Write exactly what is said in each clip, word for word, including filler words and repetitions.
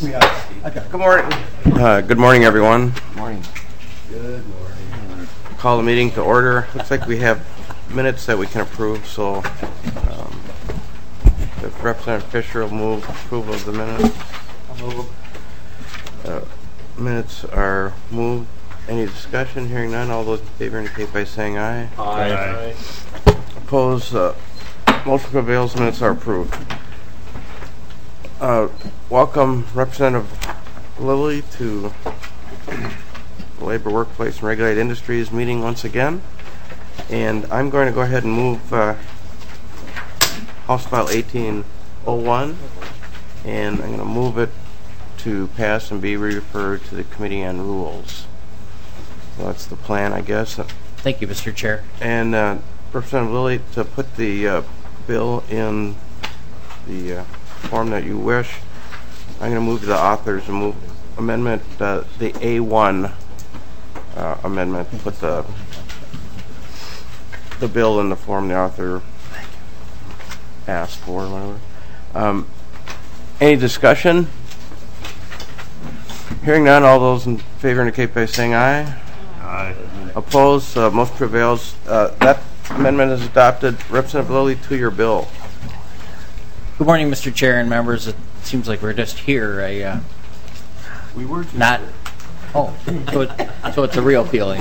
Good morning. Uh, good morning, everyone. Good morning. Good morning. Call the meeting to order. Looks like we have minutes that we can approve, so um, if Representative Fisher will move approval of the minutes. I'll move Uh, minutes are moved. Any discussion? Hearing none. All those in favor indicate by saying aye. Aye. Opposed? Uh, motion prevails. Minutes are approved. Uh, welcome, Representative Lilly, to the Labor, Workplace, and Regulated Industries meeting once again. And I'm going to go ahead and move uh, House File eighteen oh one, and I'm going to move it to pass and be referred to the Committee on Rules. So that's the plan, I guess. Thank you, Mister Chair. And uh, Representative Lilly, to put the uh, bill in the uh, form that you wish, I'm going to move to the authors and move amendment, uh, the A one uh, amendment, put the the bill in the form the author asked for, whatever. Um, any discussion? Hearing none, all those in favor indicate by saying aye. Aye. Opposed? Uh, most prevails. Uh, that amendment is adopted. Representative Lilly, to your bill. Good morning, Mister Chair and members. It seems like we're just here. I, uh, We were just not. Oh, so, it, so it's a real feeling.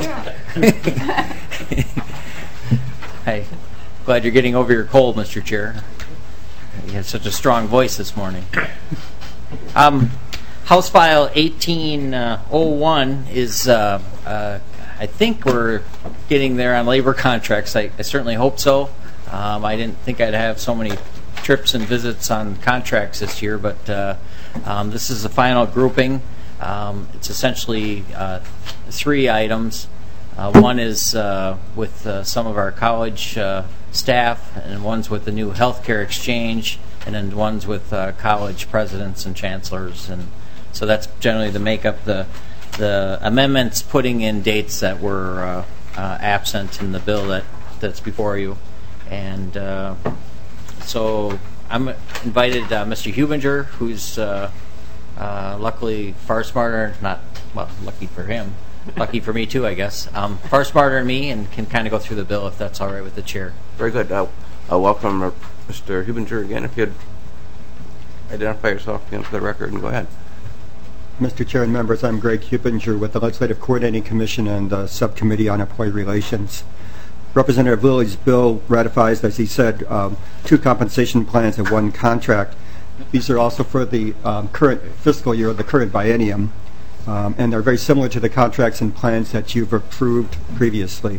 Hey, glad you're getting over your cold, Mister Chair. You had such a strong voice this morning. Um, House File eighteen oh one is, uh, uh, I think we're getting there on labor contracts. I, I certainly hope so. Um, I didn't think I'd have so many trips and visits on contracts this year, but uh, um, this is the final grouping. Um, it's essentially uh, three items. Uh, one is uh, with uh, some of our college uh, staff, and one's with the new healthcare exchange, and then one's with uh, college presidents and chancellors. And so that's generally the makeup. The the amendments putting in dates that were uh, uh, absent in the bill that, that's before you. And uh, so I'm invited uh, Mister Hubinger, who's uh, uh, luckily far smarter, not, well, lucky for him, lucky for me too, I guess, um, far smarter than me, and can kind of go through the bill if that's all right with the chair. Very good. Uh, uh, welcome, uh, Mister Hubinger, again. If you'd identify yourself again for the record and go ahead. Mister Chair and members, I'm Greg Hubinger with the Legislative Coordinating Commission and the Subcommittee on Employee Relations. Representative Lilly's bill ratifies, as he said, um, two compensation plans and one contract. These are also for the um, current fiscal year, the current biennium, um, and they're very similar to the contracts and plans that you've approved previously.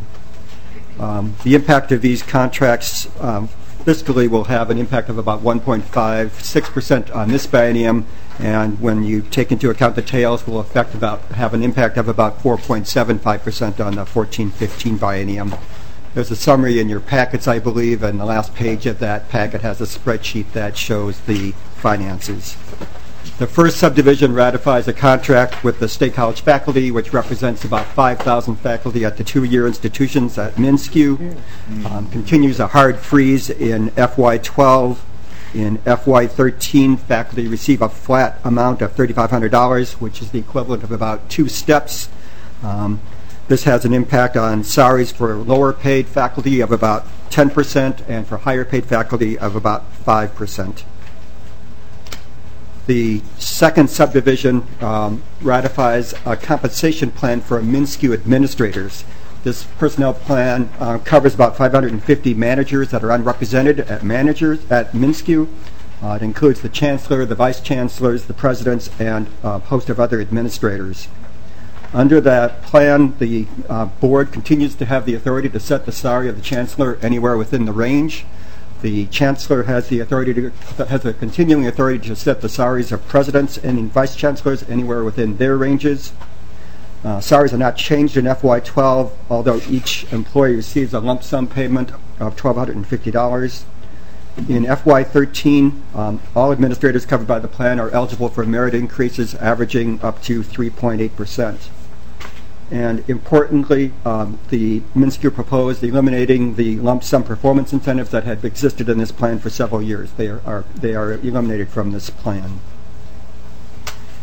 Um, the impact of these contracts um, fiscally will have an impact of about one point five six percent on this biennium, and when you take into account the tails, will affect about have an impact of about four point seven five percent on the fourteen fifteen biennium. There's a summary in your packets, I believe, and the last page of that packet has a spreadsheet that shows the finances. The first subdivision ratifies a contract with the State College faculty, which represents about five thousand faculty at the two-year institutions at MnSCU. Um, continues a hard freeze in F Y twelve. In F Y thirteen, faculty receive a flat amount of three thousand five hundred dollars, which is the equivalent of about two steps. Um, This has an impact on salaries for lower paid faculty of about ten percent and for higher paid faculty of about five percent. The second subdivision um, ratifies a compensation plan for MnSCU administrators. This personnel plan uh, covers about five hundred fifty managers that are unrepresented at managers at MnSCU. Uh, it includes the chancellor, the vice chancellors, the presidents, and a host of other administrators. Under that plan, the uh, board continues to have the authority to set the salary of the chancellor anywhere within the range. The chancellor has the authority to has a continuing authority to set the salaries of presidents and vice chancellors anywhere within their ranges. Uh, salaries are not changed in F Y twelve, although each employee receives a lump sum payment of one thousand two hundred fifty dollars. In F Y thirteen, um, all administrators covered by the plan are eligible for merit increases averaging up to three point eight percent. And importantly, um, the MnSCU proposed eliminating the lump sum performance incentives that had existed in this plan for several years. They are, are they are eliminated from this plan.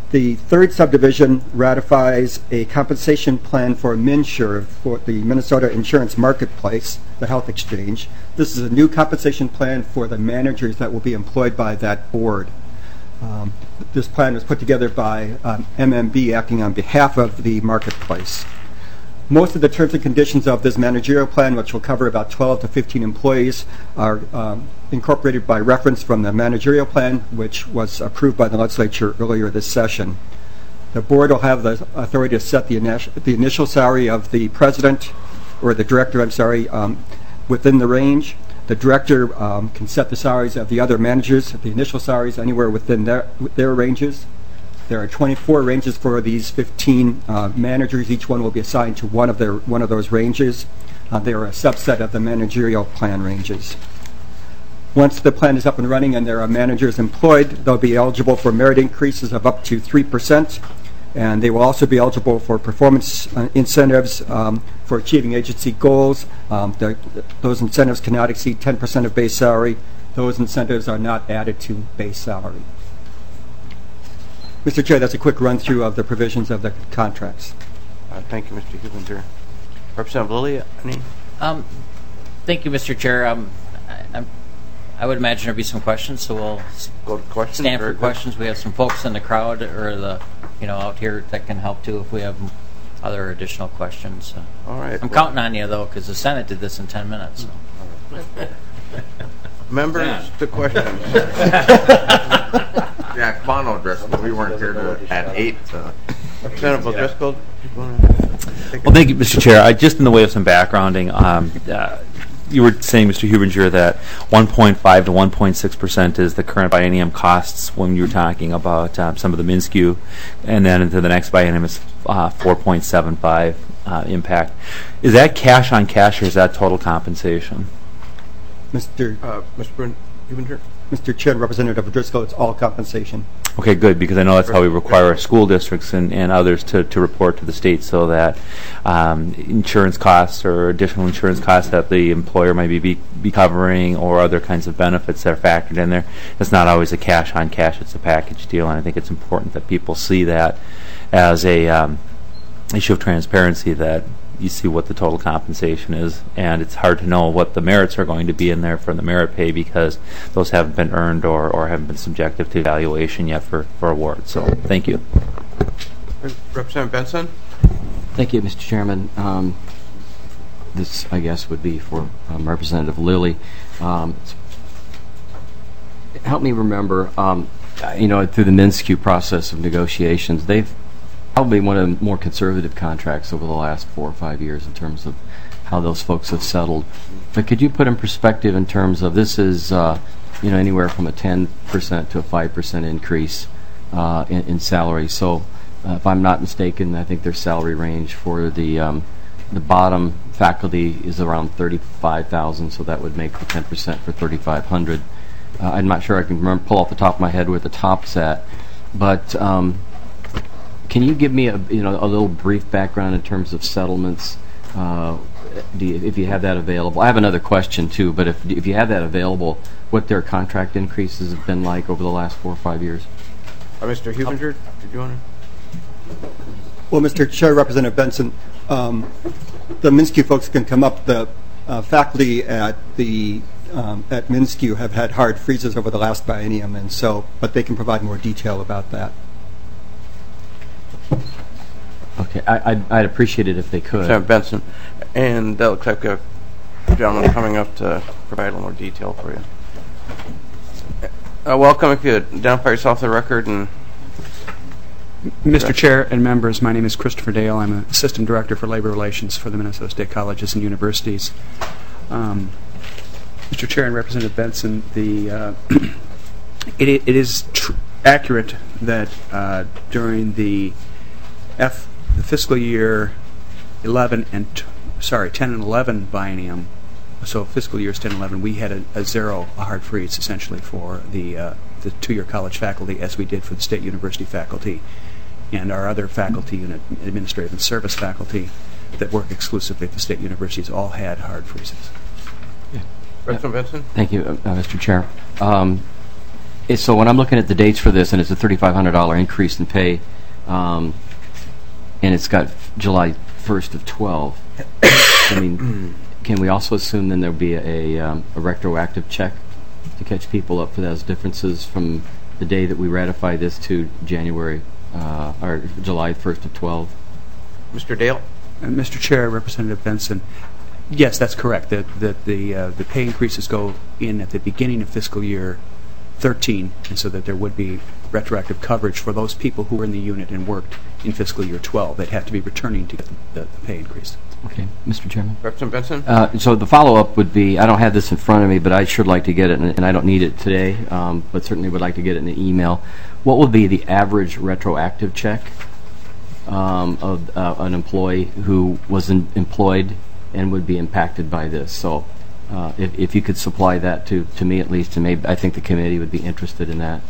The third subdivision ratifies a compensation plan for MNsure, for the Minnesota Insurance Marketplace, the health exchange. This is a new compensation plan for the managers that will be employed by that board. Um, this plan was put together by um, M M B acting on behalf of the marketplace. Most of the terms and conditions of this managerial plan, which will cover about twelve to fifteen employees, are um, incorporated by reference from the managerial plan, which was approved by the legislature earlier this session. The board will have the authority to set the, init- the initial salary of the president, or the director, I'm sorry, um, within the range. The director um, can set the salaries of the other managers, the initial salaries anywhere within their, their ranges. There are twenty-four ranges for these fifteen uh, managers. Each one will be assigned to one of their one of those ranges. Uh, they are a subset of the managerial plan ranges. Once the plan is up and running and there are managers employed, they'll be eligible for merit increases of up to three percent, and they will also be eligible for performance uh, incentives um, for achieving agency goals. Um, the, those incentives cannot exceed ten percent of base salary. Those incentives are not added to base salary. Mister Chair, that's a quick run-through of the provisions of the contracts. Uh, thank you, Mister Hubinger. Representative Lilly, any? Um, thank you, Mister Chair. Um, I, I'm, I would imagine there'll be some questions, so we'll Go to questions. stand Very for good. questions. We have some folks in the crowd or the, you know, out here that can help too if we have other additional questions. So All right. I'm well, counting on you though, because the Senate did this in ten minutes. So. Members to questions. Yeah, Bono addressed, but we weren't here to, at eight. So. Representative Driscoll, you want to take Well, thank you, Mister Chair. I, just in the way of some backgrounding, um, uh, you were saying, Mister Hubinger, that one point five to one point six percent is the current biennium costs when you were talking about um, some of the MnSCU, and then into the next biennium is uh, four point seven five uh, impact. Is that cash on cash or is that total compensation? Mister Uh, Mister Brun- Hubinger? Mister Chair and Representative Driscoll, it's all compensation. Okay, good, because I know that's how we require our school districts and, and others to, to report to the state, so that um, insurance costs or additional insurance costs that the employer might be, be be covering or other kinds of benefits that are factored in there. It's not always a cash on cash, it's a package deal, and I think it's important that people see that as a um, issue of transparency, that you see what the total compensation is, and it's hard to know what the merits are going to be in there for the merit pay because those haven't been earned or, or haven't been subjective to evaluation yet for, for award. So thank you. Representative Benson? Thank you, Mister Chairman. Um, this, I guess, would be for um, Representative Lilly. Um, help me remember, um, you know, through the MnSCU process of negotiations, they've probably one of the more conservative contracts over the last four or five years in terms of how those folks have settled. But could you put in perspective in terms of this is, uh, you know, anywhere from a ten percent to a five percent increase uh, in, in salary. So, uh, if I'm not mistaken, I think their salary range for the um, the bottom faculty is around thirty-five thousand. So that would make the ten percent for thirty-five hundred. Uh, I'm not sure I can remember pull off the top of my head where the top's at, but. Um, Can you give me a you know a little brief background in terms of settlements, uh, do you, if you have that available? I have another question too, but if if you have that available, what their contract increases have been like over the last four or five years? Uh, Mister Hubinger, did you want to? Well, Mister Chair, Representative Benson, um, the MnSCU folks can come up. The uh, faculty at the um, at MnSCU have had hard freezes over the last biennium, and so, but they can provide more detail about that. Okay, I, I'd, I'd appreciate it if they could. Representative Benson. And that looks like we have a gentleman coming up to provide a little more detail for you. Uh, welcome. If you identify yourself for the record. And Mister Chair and members, my name is Christopher Dale. I'm an Assistant Director for Labor Relations for the Minnesota State Colleges and Universities. Um, Mister Chair and Representative Benson, the uh, it, it is tr- accurate that uh, during the F the fiscal year eleven and t- sorry ten and eleven biennium, so fiscal years ten and eleven, we had a, a zero, a hard freeze essentially for the uh, the two-year college faculty, as we did for the state university faculty and our other faculty and administrative and service faculty that work exclusively at the state universities all had hard freezes. Representative Benson. Thank you, uh, Mister Chair. Um, Eh, So when I'm looking at the dates for this, and it's a thirty-five hundred dollars increase in pay, um, and it's got July first of twelve, I mean, can we also assume then there'll be a, um, a retroactive check to catch people up for those differences from the day that we ratify this to January, uh, or July first of twelve? Mister Dale? And Mister Chair, Representative Benson, yes, that's correct. That that the uh, the pay increases go in at the beginning of fiscal year thirteen, and so that there would be retroactive coverage for those people who were in the unit and worked in fiscal year twelve. They'd have to be returning to get the, the, the pay increase. Okay, Mister Chairman. Representative Benson? Uh, so the follow-up would be, I don't have this in front of me, but I'd sure like to get it, and, and I don't need it today, um, but certainly would like to get it in an email. What would be the average retroactive check um, of uh, an employee who was in, employed and would be impacted by this? So uh, if, if you could supply that to, to me at least, and maybe I think the committee would be interested in that.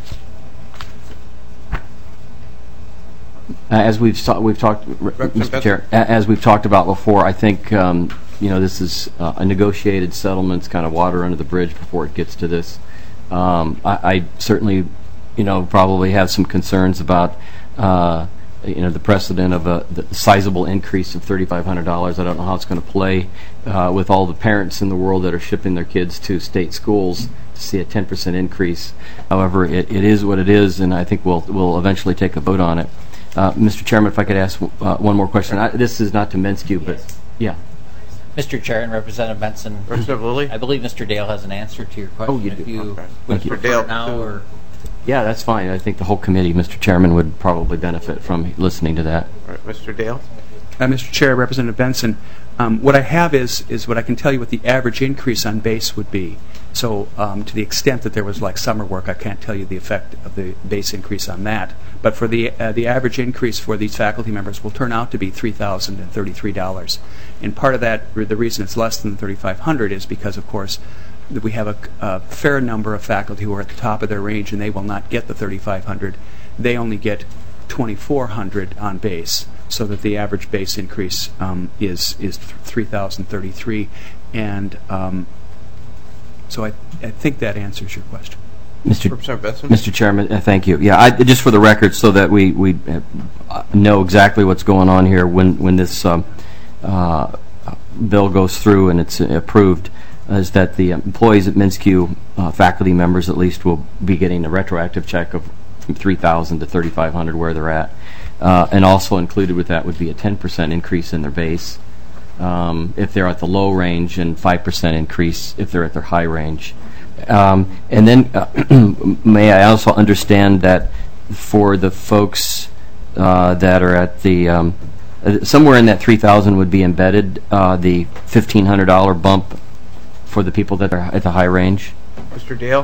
Uh, As we've ta- we've talked, r- Mister Chair, a- as we've talked about before, I think um, you know this is uh, a negotiated settlement. It's kind of water under the bridge before it gets to this. Um, I, I certainly, you know, probably have some concerns about uh, you know the precedent of a the sizable increase of thirty-five hundred dollars. I don't know how it's going to play uh, with all the parents in the world that are shipping their kids to state schools to see a ten percent increase. However, it, it is what it is, and I think we'll we'll eventually take a vote on it. Uh, Mister Chairman, if I could ask uh, one more question. I, this is not to Minskew, but yeah. Mister Chair and Representative Benson, Representative Lilly? I believe Mister Dale has an answer to your question. Oh, you if do? you Okay. would Mister prefer Dale, it now, to- or Yeah, that's fine. I think the whole committee, Mister Chairman, would probably benefit from listening to that. All right, Mister Dale? Uh, Mister Chair, Representative Benson, um, what I have is is what I can tell you what the average increase on base would be. So um, to the extent that there was like summer work, I can't tell you the effect of the base increase on that. But for the uh, the average increase for these faculty members will turn out to be three thousand thirty-three dollars. And part of that, the reason it's less than thirty-five hundred dollars is because, of course, that we have a, a fair number of faculty who are at the top of their range, and they will not get the thirty-five hundred dollars. They only get twenty-four hundred dollars on base, so that the average base increase um, is is three thousand thirty-three dollars. And um, so I, I think that answers your question. Mister Representative Benson? Mister Chairman, uh, thank you. Yeah, I, just for the record, so that we we uh, know exactly what's going on here when when this um, uh, bill goes through and it's approved, is that the employees at Minskew, uh, faculty members at least, will be getting a retroactive check of from three thousand to thirty-five hundred where they're at, uh, and also included with that would be a ten percent increase in their base um, if they're at the low range, and five percent increase if they're at their high range. Um, and then, uh, may I also understand that for the folks uh, that are at the um, uh, somewhere in that three thousand would be embedded uh, the fifteen hundred dollar bump for the people that are at the high range. Mister Dale?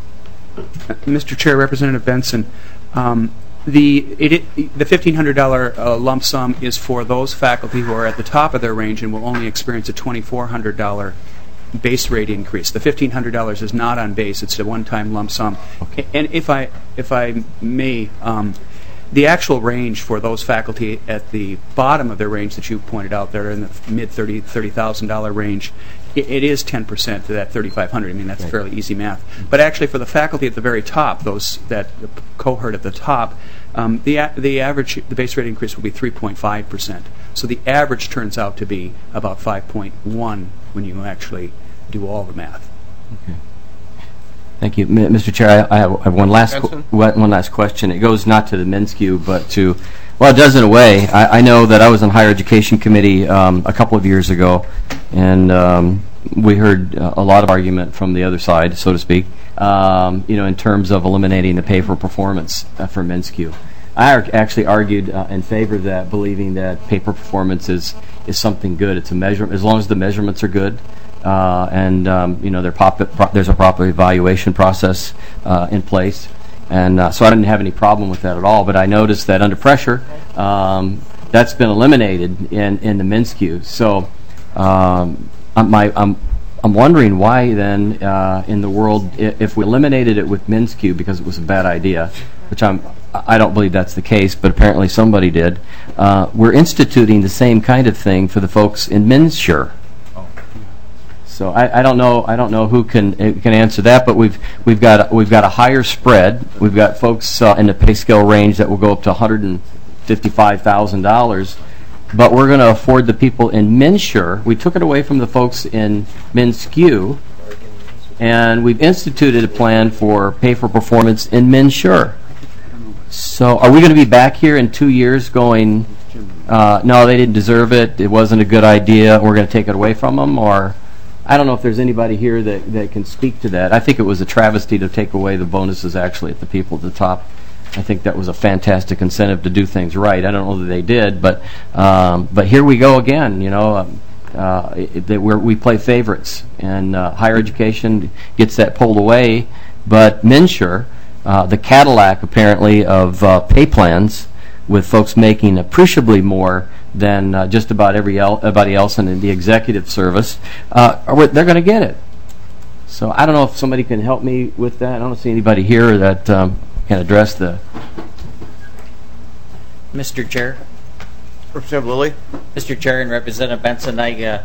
Uh, Mister Chair, Representative Benson, um, the it, it, the fifteen hundred dollar uh, lump sum is for those faculty who are at the top of their range and will only experience a twenty-four hundred dollar base rate increase. The fifteen hundred dollars is not on base; it's a one-time lump sum. Okay. And if I if I may, um, the actual range for those faculty at the bottom of their range that you pointed out, they're in the mid thirty thirty thousand dollar range. It, it is ten percent to that thirty-five hundred. I mean, that's Right. fairly easy math. But actually, for the faculty at the very top, those that cohort at the top, um, the a- the average the base rate increase will be three point five percent. So the average turns out to be about five point one when you actually do all the math. Okay. Thank you, M- Mister Chair. I, I have, I have one last qu- Benson? one one last question. It goes not to the Minskew, but to, well, it does in a way. I, I know that I was on Higher Education Committee um, a couple of years ago, and um, we heard uh, a lot of argument from the other side, so to speak, um, you know, in terms of eliminating the pay for performance uh, for Minskew. I ar- actually argued uh, in favor of that, believing that pay for performance is, is something good. It's a measure, as long as the measurements are good. Uh, and um, you know, there pop- pro- there's a proper evaluation process uh, in place, and uh, so I didn't have any problem with that at all. But I noticed that under pressure, um, that's been eliminated in, in the Minskew. So um, I'm, my, I'm I'm wondering why then uh, in the world, i- if we eliminated it with Minskew because it was a bad idea, which I'm I don't believe that's the case, but apparently somebody did. Uh, we're instituting the same kind of thing for the folks in Minsure. So I, I don't know. I don't know who can uh, can answer that. But we've we've got we've got a higher spread. We've got folks uh, in the pay scale range that will go up to one hundred fifty-five thousand dollars. But we're going to afford the people in MNsure. We took it away from the folks in MnSCU, and we've instituted a plan for pay for performance in MNsure. So are we going to be back here in two years going, uh, no, they didn't deserve it, it wasn't a good idea, we're going to take it away from them? Or I don't know if there's anybody here that, that can speak to that. I think it was a travesty to take away the bonuses actually at the people at the top. I think that was a fantastic incentive to do things right. I don't know that they did, but um, but here we go again. You know, um, uh, it, it, we're, we play favorites, and uh, higher education gets that pulled away. But MNsure, uh, the Cadillac apparently of uh, pay plans, with folks making appreciably more than uh, just about every el- everybody else in the executive service, uh, are, they're going to get it. So I don't know if somebody can help me with that. I don't see anybody here that um, can address the. Mister Chair. Representative Lilly. Mister Chair and Representative Benson, I, uh,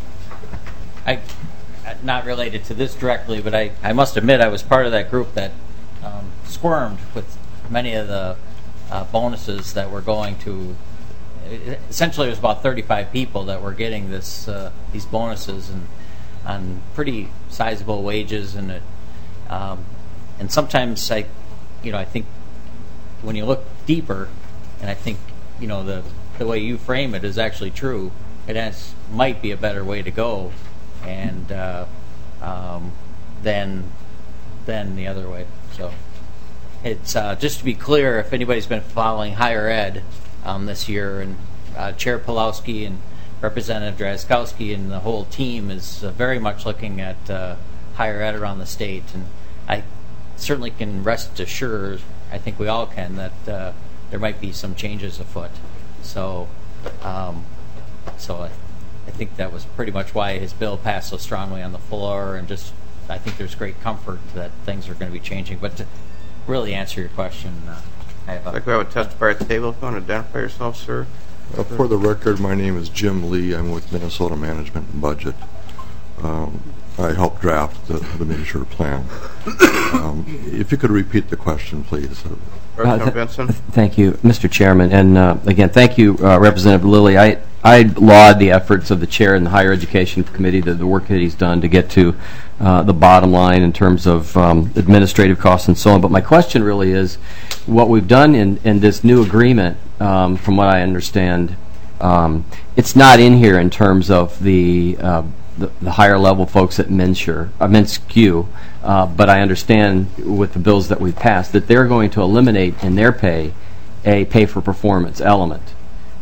I, not related to this directly, but I, I must admit I was part of that group that um, squirmed with many of the uh, bonuses that were going to. Essentially, it was about thirty-five people that were getting this uh, these bonuses and on pretty sizable wages, and it, um, and sometimes I, you know, I think when you look deeper, and I think you know the the way you frame it is actually true. It has might be a better way to go, and uh, um, than than the other way. So it's uh, just to be clear, if anybody's been following higher ed um, this year, and uh, Chair Pulowski and Representative Drazkowski and the whole team is uh, very much looking at uh, higher ed around the state, and I certainly can rest assured, I think we all can, that uh, there might be some changes afoot. So, um, so I, I think that was pretty much why his bill passed so strongly on the floor, and just I think there's great comfort that things are going to be changing. But to really answer your question, uh, I have a, I'd like to have a testifier at the table. If you want to identify yourself, sir. Uh, for the record, my name is Jim Lee. I'm with Minnesota Management and Budget. Um, I helped draft the, the MNsure plan. Um, if you could repeat the question, please. Representative Uh, Benson. th- Thank you, Mister Chairman. And uh, again, thank you, uh, Representative Lilly. I, I laud the efforts of the Chair and the Higher Education Committee, the, the work that he's done to get to uh, the bottom line in terms of um, administrative costs and so on. But my question really is, what we've done in, in this new agreement, um, from what I understand, um, it's not in here in terms of the uh, The, the higher level folks at MNsure, uh, MnSCU, uh, but I understand with the bills that we've passed that they're going to eliminate in their pay a pay for performance element.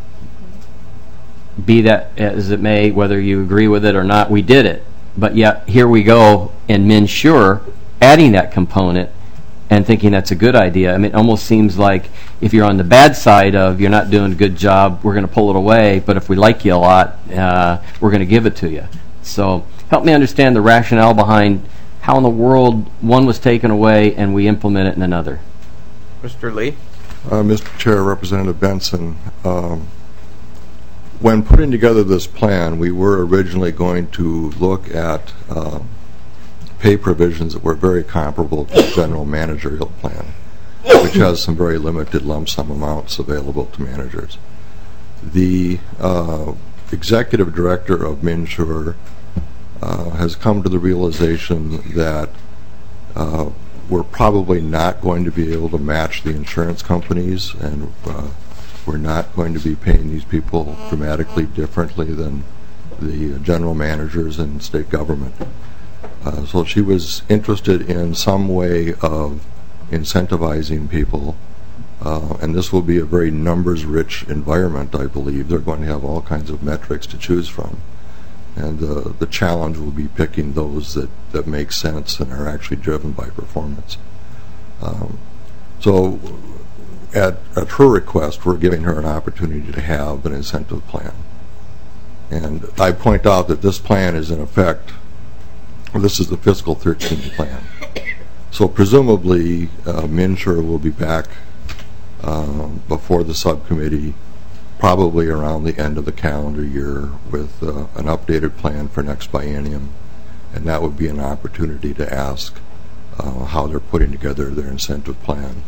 Be that as it may, whether you agree with it or not, we did it. But yet here we go in MNsure adding that component and thinking that's a good idea. I mean, it almost seems like if you're on the bad side of you're not doing a good job, we're going to pull it away, but if we like you a lot, uh, we're going to give it to you. So help me understand the rationale behind how in the world one was taken away and we implement it in another. Mister Lee. Uh, Mister Chair, Representative Benson, um, when putting together this plan, we were originally going to look at uh, pay provisions that were very comparable to the general managerial plan, which has some very limited lump sum amounts available to managers. The uh, executive director of MNsure uh, has come to the realization that uh, we're probably not going to be able to match the insurance companies, and uh, we're not going to be paying these people dramatically differently than the general managers in state government. Uh, so she was interested in some way of incentivizing people, uh, and this will be a very numbers-rich environment, I believe. They're going to have all kinds of metrics to choose from, and uh, the challenge will be picking those that, that make sense and are actually driven by performance. Um, so at, at her request, we're giving her an opportunity to have an incentive plan. And I point out that this plan is in effect, this is the fiscal thirteen plan. So presumably, uh, MNsure will be back uh, before the subcommittee probably around the end of the calendar year with uh, an updated plan for next biennium and that would be an opportunity to ask uh, how they're putting together their incentive plan.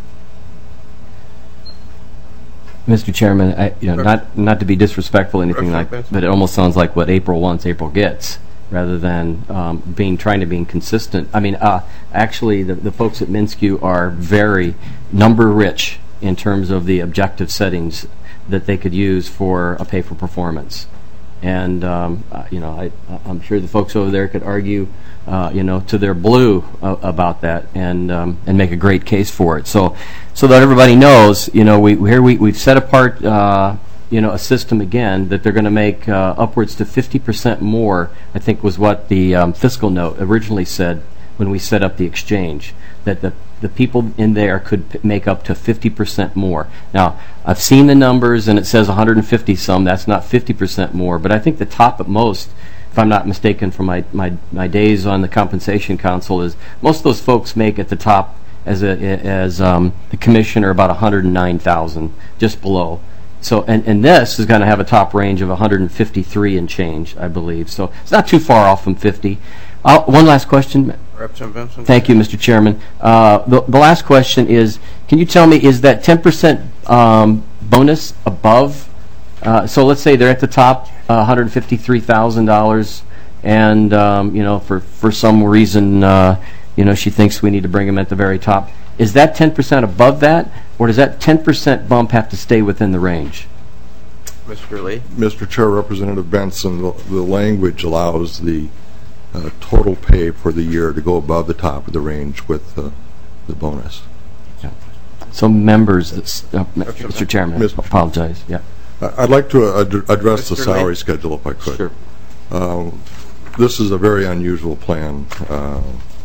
Mister Chairman, I, you know, not not to be disrespectful or anything like, but it almost sounds like what April wants, April gets, rather than um, being trying to be consistent. I mean, uh, actually, the, the folks at Minskew are very number rich in terms of the objective settings that they could use for a pay for performance. And um, uh, you know, I, I'm sure the folks over there could argue, uh, you know, to their blue uh, about that, and um, and make a great case for it. So, so that everybody knows, you know, we here we we've set apart, uh, you know, a system again that they're going to make uh, upwards to fifty percent more. I think was what the um, fiscal note originally said when we set up the exchange, that the the people in there could p- make up to fifty percent more. Now, I've seen the numbers, and it says one hundred fifty some. That's not fifty percent more, but I think the top at most, if I'm not mistaken from my, my, my days on the Compensation Council, is most of those folks make at the top as a, as um, the commissioner about one hundred nine thousand, just below. So, and, and this is going to have a top range of one hundred fifty-three and change, I believe. So it's not too far off from fifty. Uh, one last question. Representative Benson. Thank you, Mister Chairman. Uh, the, the last question is, can you tell me, is that ten percent um, bonus above? Uh, so let's say they're at the top, uh, one hundred fifty-three thousand dollars, and um, you know, for, for some reason, uh, you know, she thinks we need to bring them at the very top. Is that ten percent above that, or does that ten percent bump have to stay within the range? Mister Lee. Mister Chair, Representative Benson, the, the language allows the uh, total pay for the year to go above the top of the range with uh, the bonus. Yeah. So members, that's, uh, Mister Chairman, I apologize. Yeah. I'd like to ad- address Mister the salary Lee. schedule if I could. Sure. Um, this is a very unusual plan. Uh,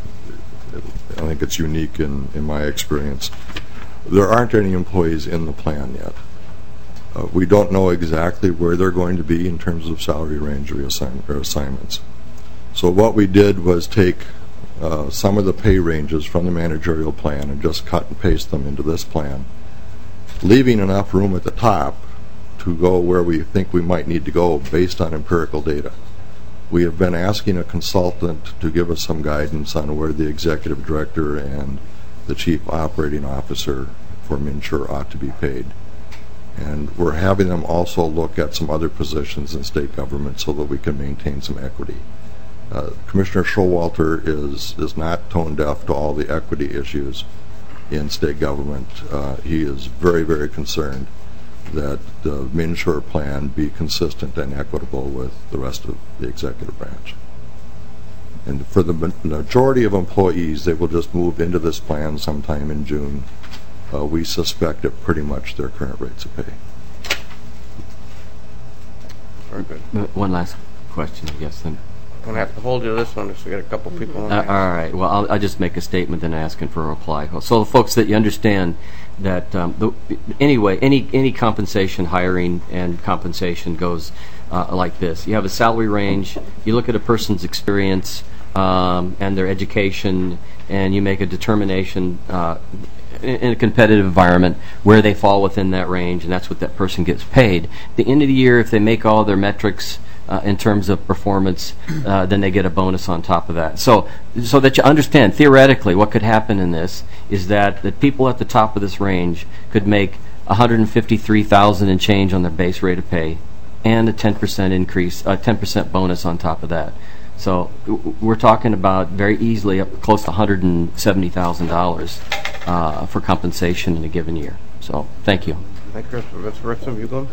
I think it's unique in, in my experience. There aren't any employees in the plan yet. Uh, we don't know exactly where they're going to be in terms of salary range reassign- or assignments. So what we did was take uh, some of the pay ranges from the managerial plan and just cut and paste them into this plan, leaving enough room at the top to go where we think we might need to go based on empirical data. We have been asking a consultant to give us some guidance on where the executive director and the chief operating officer for MNsure ought to be paid. And we're having them also look at some other positions in state government so that we can maintain some equity. Uh, Commissioner Showalter is, is not tone deaf to all the equity issues in state government. Uh, he is very, very concerned that the MNsure plan be consistent and equitable with the rest of the executive branch. And for the majority of employees, they will just move into this plan sometime in June. Uh, we suspect at pretty much their current rates of pay. Very good. One last question, I guess, then. I'm going to have to hold you to this one just to get a couple people on Uh, there. all right. Well, I'll, I'll just make a statement then asking for a reply. So, the folks, that you understand that um, the, anyway, any any compensation, hiring, and compensation goes uh, like this. You have a salary range. You look at a person's experience um, and their education, and you make a determination uh, in, in a competitive environment where they fall within that range, and that's what that person gets paid. At the end of the year, if they make all their metrics Uh, in terms of performance, uh, then they get a bonus on top of that. So, so that you understand, theoretically, what could happen in this is that the people at the top of this range could make one hundred fifty-three thousand dollars and change on their base rate of pay, and a ten percent increase, a ten percent bonus on top of that. So, w- we're talking about very easily up close to one hundred seventy thousand dollars uh, for compensation in a given year. So, thank you. Thank you, Mister Representative Uglum.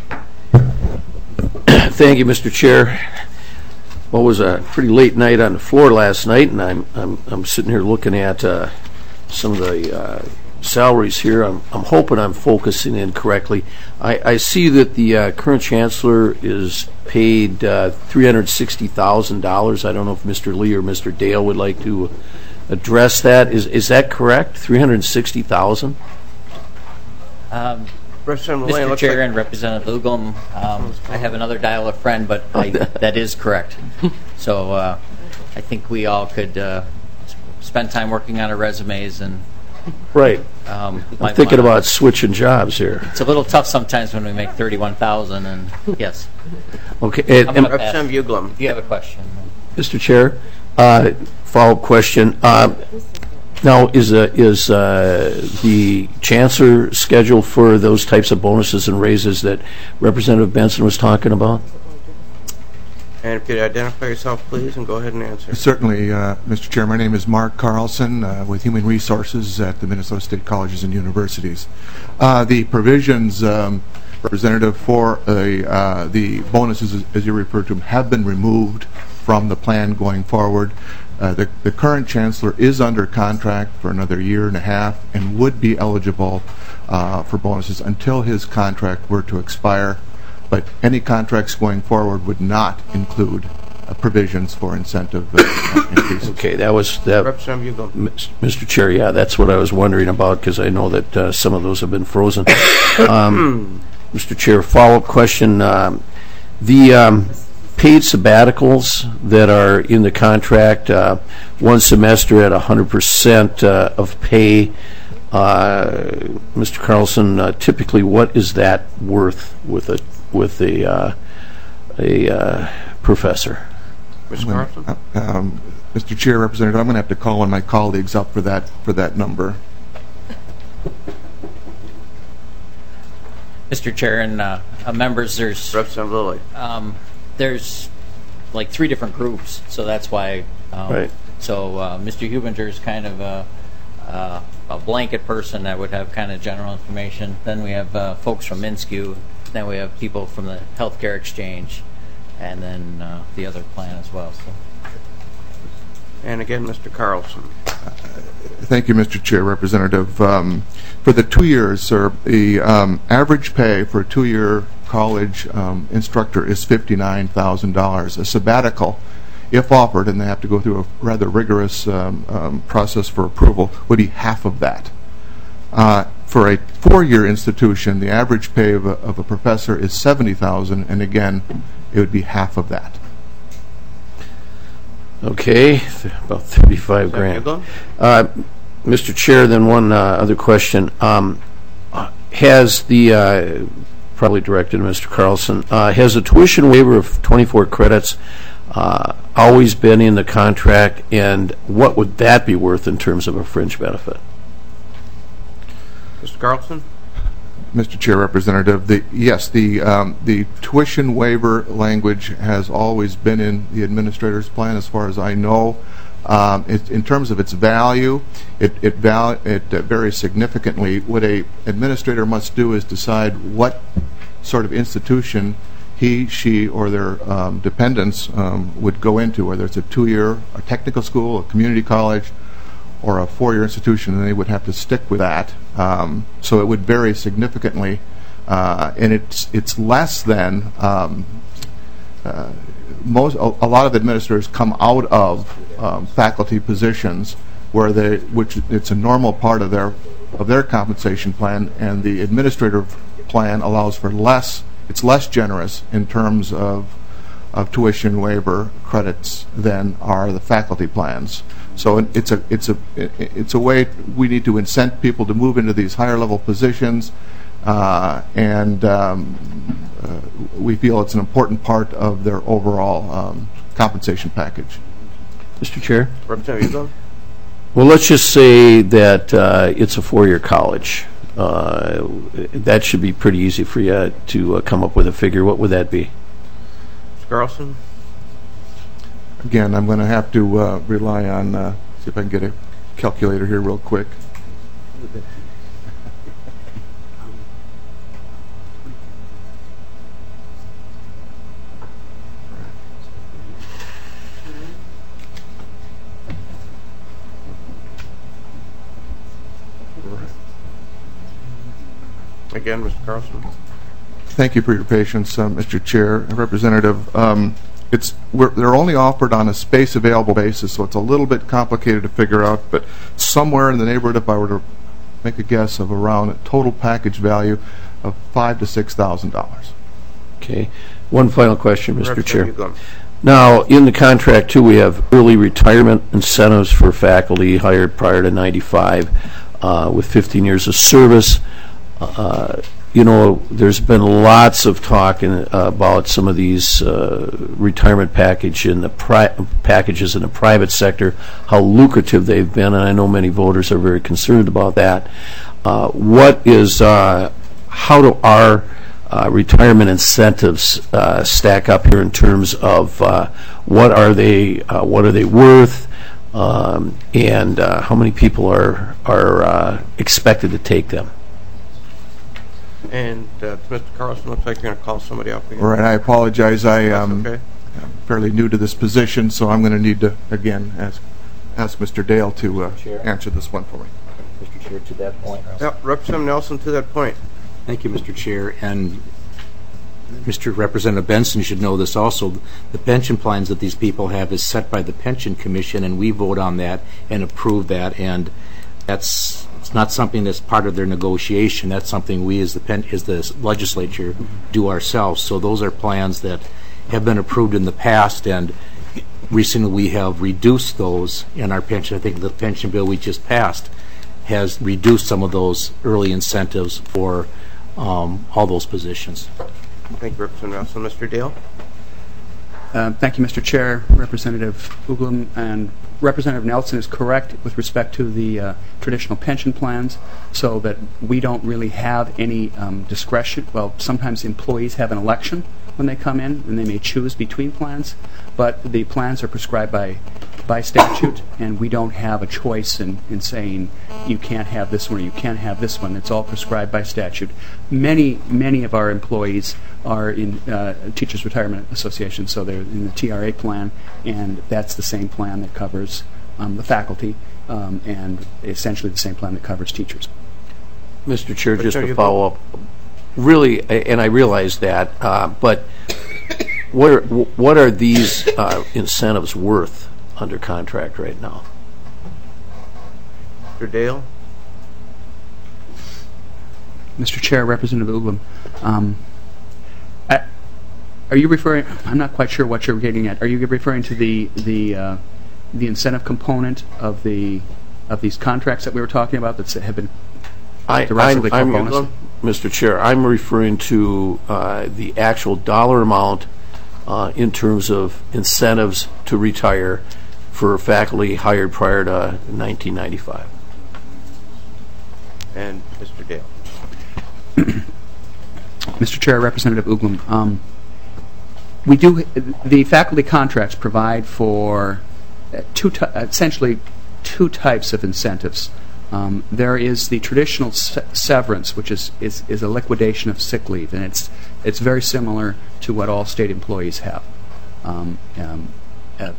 Thank you, Mister Chair. Well, it was a pretty late night on the floor last night, and I'm I'm, I'm sitting here looking at uh, some of the uh, salaries here. I'm I'm hoping I'm focusing in correctly. I, I see that the uh, current chancellor is paid uh, three hundred sixty thousand dollars. I don't know if Mister Lee or Mister Dale would like to address that. Is is that correct? Three hundred sixty thousand. Um, Representative Mister Lane, looks Chair like- and Representative Uglum, um, I have another dial a friend, but I, that is correct. So uh, I think we all could uh, s- spend time working on our resumes, and Right. um, I'm might thinking wanna- about switching jobs here. It's a little tough sometimes when we make thirty-one thousand, and yes. Okay. And, How and about that? Representative Uglum. Do you have a question? Mister Chair, Uh, Follow-up question. Uh, Now, is uh, is uh, the chancellor scheduled for those types of bonuses and raises that Representative Benson was talking about? And if you could identify yourself, please, and go ahead and answer. Certainly, uh, Mister Chair. My name is Mark Carlson uh, with Human Resources at the Minnesota State Colleges and Universities. Uh, the provisions, um, Representative, for a, uh, the bonuses, as you referred to them, have been removed from the plan going forward. Uh, the, the current chancellor is under contract for another year and a half and would be eligible uh, for bonuses until his contract were to expire. But any contracts going forward would not include uh, provisions for incentive uh, increases. Okay, that was that. Representative, you go. Mister Chair, yeah, that's what I was wondering about because I know that uh, some of those have been frozen. um, Mister Chair, follow-up question: um, the um, paid sabbaticals that are in the contract, uh, one semester at one hundred percent uh, of pay. Uh, Mister Carlson, uh, typically, what is that worth with a with a uh, a uh, professor? Mister Carlson? Uh, um, Mister Chair, Representative, I'm going to have to call on my colleagues up for that for that number. Mister Chair and uh, uh, members, there's Representative Lilly. um, there's like three different groups, so that's why. Um, Right. So uh, Mister Hubinger is kind of a, uh, a blanket person that would have kind of general information. Then we have uh, folks from MnSCU. Then we have people from the Healthcare Exchange, and then uh, the other plan as well. So. And again, Mister Carlson. Thank you, Mister Chair, Representative. Um, for the two years, sir, the um, average pay for a two-year college um, instructor is fifty-nine thousand dollars. A sabbatical, if offered, and they have to go through a rather rigorous um, um, process for approval, would be half of that. Uh, for a four-year institution, the average pay of a, of a professor is seventy thousand dollars, and again, it would be half of that. Okay, th- about thirty-five grand. Uh, Mister Chair, then one uh, other question. Um, uh, has the, uh, probably directed to Mister Carlson, uh, has the tuition waiver of twenty-four credits uh, always been in the contract, and what would that be worth in terms of a fringe benefit? Mister Carlson? Mister Chair, Representative, the, yes, the um, the tuition waiver language has always been in the administrator's plan, as far as I know. Um, it, in terms of its value, it it, val- it uh, varies significantly. What a administrator must do is decide what sort of institution he, she, or their um, dependents um, would go into, whether it's a two-year, a technical school, a community college, or a four-year institution, and they would have to stick with that. Um, so it would vary significantly, uh, and it's it's less than um, uh, most. A, a lot of administrators come out of um, faculty positions where they, which it's a normal part of their of their compensation plan, and the administrator plan allows for less. It's less generous in terms of of tuition waiver credits than are the faculty plans. So it's a it's a it's a way we need to incent people to move into these higher level positions, uh, and um, uh, we feel it's an important part of their overall um, compensation package. Mister Chair? Representative Hugo? Well, let's just say that uh, it's a four-year college. Uh, that should be pretty easy for you to uh, come up with a figure. What would that be? Mister Carlson? Again, I'm going to have to uh, rely on, uh, see if I can get a calculator here real quick. Again, Mister Carlson. Thank you for your patience, uh, Mister Chair. Representative, um, it's we're, they're only offered on a space available basis, so it's a little bit complicated to figure out, but somewhere in the neighborhood, if I were to make a guess, of around a total package value of five to six thousand dollars. Okay. One final question, Mister Chair. Hugo. Now, in the contract, too, we have early retirement incentives for faculty hired prior to ninety-five uh, with fifteen years of service. Uh, you know, there's been lots of talk in, uh, about some of these uh, retirement package in the pri- packages in the private sector, how lucrative they've been, and I know many voters are very concerned about that. Uh, what is, uh, how do our uh, retirement incentives uh, stack up here in terms of uh, what are they, uh, what are they worth, um, and uh, how many people are are uh, expected to take them? And uh, Mister Carlson, looks like you're going to call somebody up again. All right, I apologize. I am Okay. fairly new to this position, so I'm going to need to, again, ask ask Mister Dale to uh, answer this one for me. Mister Chair, to that point. Yep, Representative Nelson, to that point. Thank you, Mister Chair. And Mister Representative Benson should know this also. The pension plans that these people have is set by the Pension Commission, and we vote on that and approve that. And that's it's not something that's part of their negotiation. That's something we, as the pen, as the legislature, do ourselves. So those are plans that have been approved in the past, and recently we have reduced those in our pension. I think the pension bill we just passed has reduced some of those early incentives for um, all those positions. Thank you, Representative Nelson. Mister Dale? Uh, thank you, Mister Chair, Representative Uglum, and Representative Nelson is correct with respect to the uh, traditional pension plans, so that we don't really have any um, discretion. Well, sometimes employees have an election when they come in, and they may choose between plans, but the plans are prescribed by by statute, and we don't have a choice in, in saying you can't have this one or you can't have this one. It's all prescribed by statute. Many, many of our employees are in uh, Teachers Retirement Association, so they're in the T R A plan, and that's the same plan that covers um, the faculty, um, and essentially the same plan that covers teachers. Mister Chair, just to follow up, really, and I realize that, uh, but what are, what are these uh, incentives worth under contract right now? Mister Dale? Mister Chair, Representative Uglum, um, I, are you referring? I'm not quite sure what you're getting at. Are you referring to the the uh, the incentive component of the of these contracts that we were talking about that have been I, directly I'm, bonus? I'm, Mister Chair, I'm referring to uh, the actual dollar amount uh, in terms of incentives to retire for faculty hired prior to nineteen ninety-five. And Mister Dale? Mister Chair, Representative Uglum, um, we do the faculty contracts provide for uh, two essentially two types of incentives. Um, there is the traditional se- severance, which is, is is a liquidation of sick leave, and it's it's very similar to what all state employees have. Um, um, uh,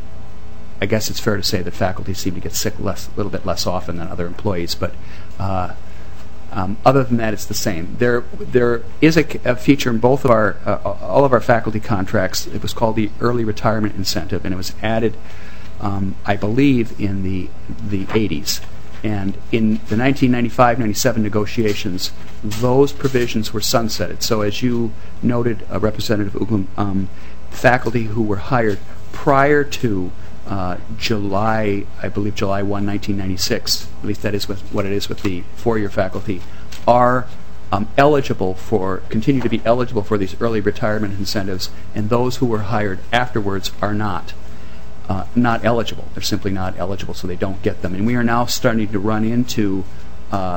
I guess it's fair to say that faculty seem to get sick less, a little bit less often than other employees, but uh, um, other than that, it's the same. There, there is a, a feature in both of our, uh, all of our faculty contracts. It was called the early retirement incentive, and it was added, um, I believe, in the the eighties. And in the nineteen ninety-five ninety-seven negotiations, those provisions were sunsetted. So, as you noted, uh, Representative Uglum, um, faculty who were hired prior to Uh, July, I believe July first, nineteen ninety-six, at least that is with what it is with the four-year faculty, are um, eligible for, continue to be eligible for these early retirement incentives, and those who were hired afterwards are not, uh, not eligible. They're simply not eligible, so they don't get them. And we are now starting to run into, uh,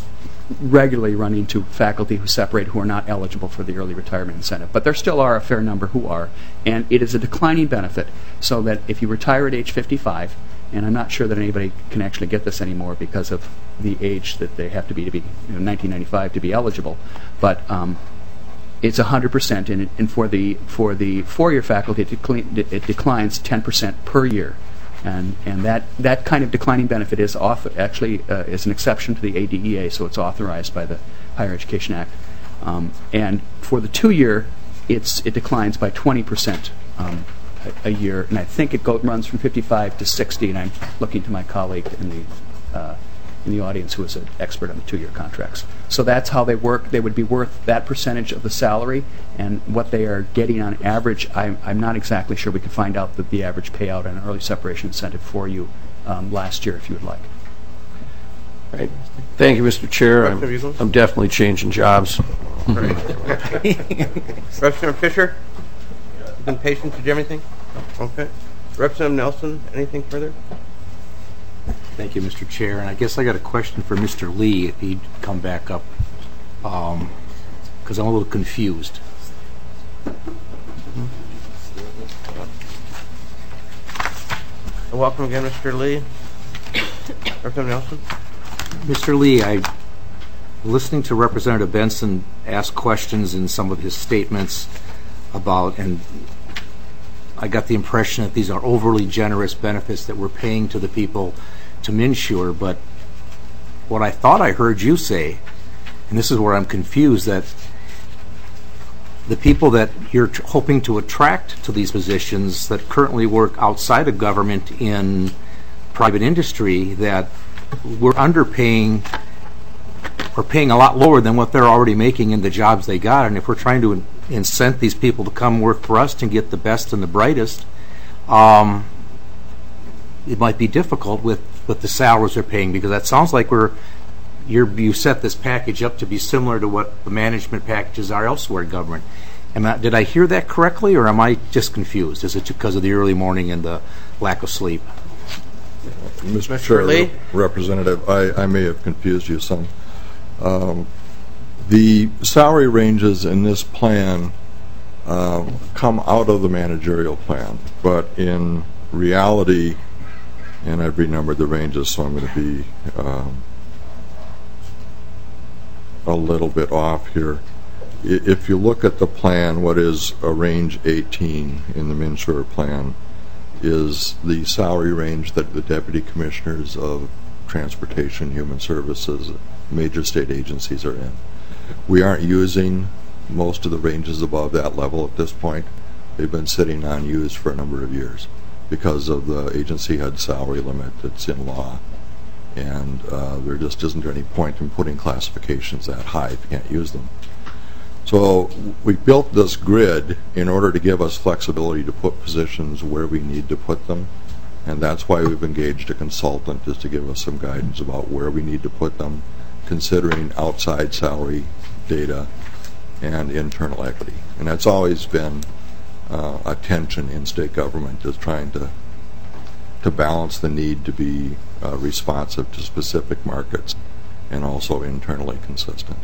regularly run into faculty who separate who are not eligible for the early retirement incentive. But there still are a fair number who are, and it is a declining benefit, so that if you retire at age fifty-five, and I'm not sure that anybody can actually get this anymore because of the age that they have to be to be, you know, nineteen ninety-five to be eligible, but um, it's one hundred percent, and, and for the for the four-year faculty, it, decli- it declines ten percent per year. And and that, that kind of declining benefit is author, actually uh, is an exception to the A D E A, so it's authorized by the Higher Education Act. Um, and for the two-year, it's it declines by twenty percent um, a, a year, and I think it go, runs from fifty-five to sixty. And I'm looking to my colleague in the uh, in the audience who is an expert on the two-year contracts. So that's how they work. They would be worth that percentage of the salary, and what they are getting on average, I'm, I'm not exactly sure. We could find out the, the average payout on an early separation incentive for you um, last year if you would like. Right. Thank you, Mister Chair. I'm, I'm definitely changing jobs. Right. Representative Fisher? You've been patient. Did you have anything? Okay. Representative Nelson, anything further? Thank you, Mister Chair. And I guess I got a question for Mister Lee, if he'd come back up, because I'm a little confused. Welcome again, Mister Lee. Representative Nelson? Mister Lee, I listening to Representative Benson ask questions in some of his statements about, and I got the impression that these are overly generous benefits that we're paying to the people to MNsure, but what I thought I heard you say, and this is where I'm confused, that the people that you're tr- hoping to attract to these positions that currently work outside of government in private industry, that we're underpaying or paying a lot lower than what they're already making in the jobs they got. And if we're trying to in- incent these people to come work for us to get the best and the brightest, um, it might be difficult with, with the salaries they're paying, because that sounds like we're you're, you set this package up to be similar to what the management packages are elsewhere in government. Am I, did I hear that correctly, or am I just confused? Is it because of the early morning and the lack of sleep? Mister Chair, Lee? Representative, I, I may have confused you some. Um, the salary ranges in this plan um, come out of the managerial plan, but in reality, and I've renumbered the ranges, so I'm going to be um, a little bit off here. I, if you look at the plan, what is a range eighteen in the MNsure plan is the salary range that the deputy commissioners of transportation, human services, major state agencies are in. We aren't using most of the ranges above that level at this point. They've been sitting unused for a number of years because of the agency head salary limit that's in law. And uh, there just isn't any point in putting classifications that high if you can't use them. So we built this grid in order to give us flexibility to put positions where we need to put them, and that's why we've engaged a consultant, is to give us some guidance about where we need to put them, considering outside salary data and internal equity. And that's always been uh, a tension in state government, is trying to to balance the need to be uh, responsive to specific markets and also internally consistent.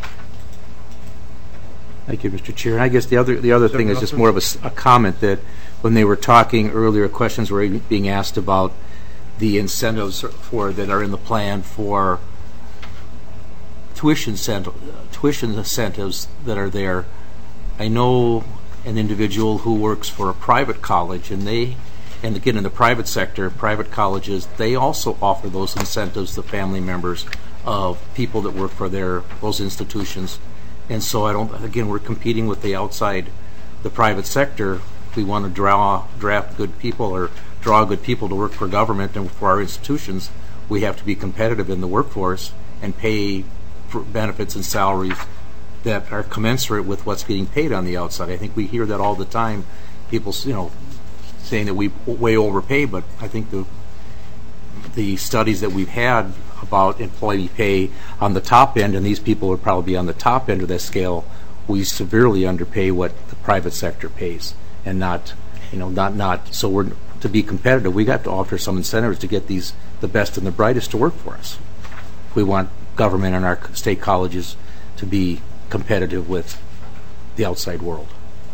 Thank you, Mister Chair. And I guess the other the other thing is just more of a, s- a comment that when they were talking earlier, questions were being asked about the incentives for that are in the plan for tuition cent- tuition incentives that are there. I know an individual who works for a private college, and they, and again in the private sector, private colleges, they also offer those incentives to family members of people that work for their those institutions. And so I don't, again, we're competing with the outside, the private sector. We want to draw, draft good people or draw good people to work for government and for our institutions. We have to be competitive in the workforce and pay for benefits and salaries that are commensurate with what's getting paid on the outside. I think we hear that all the time. People, you know, saying that we way overpay, but I think the the studies that we've had about employee pay on the top end, and these people would probably be on the top end of that scale, we severely underpay what the private sector pays, and not, you know, not not. So we're to be competitive, we got to offer some incentives to get these the best and the brightest to work for us. We want government and our state colleges to be competitive with the outside world.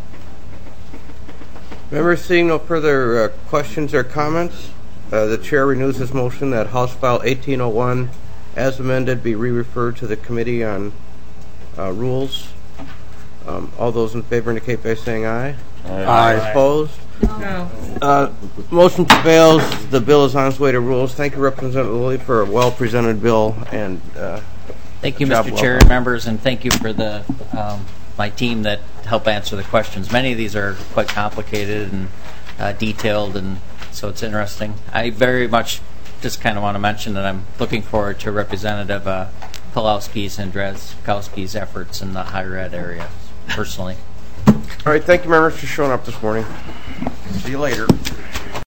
Members, seeing no further uh, questions or comments, uh, the chair renews his motion that House File eighteen oh one, as amended, be re-referred to the Committee on uh, Rules. Um, all those in favor indicate by saying aye. Aye. Aye. Opposed? No. Uh, motion prevails. The bill is on its way to rules. Thank you, Representative Lilly, for a well-presented bill. And uh, thank you, job Mister well Chair done. and members, and thank you for the um, my team that help answer the questions. Many of these are quite complicated and uh, detailed, and so it's interesting. I very much just kind of want to mention that I'm looking forward to Representative uh, Pulowski's and Drazkowski's efforts in the higher ed area, personally. All right, thank you, members, for showing up this morning. See you later.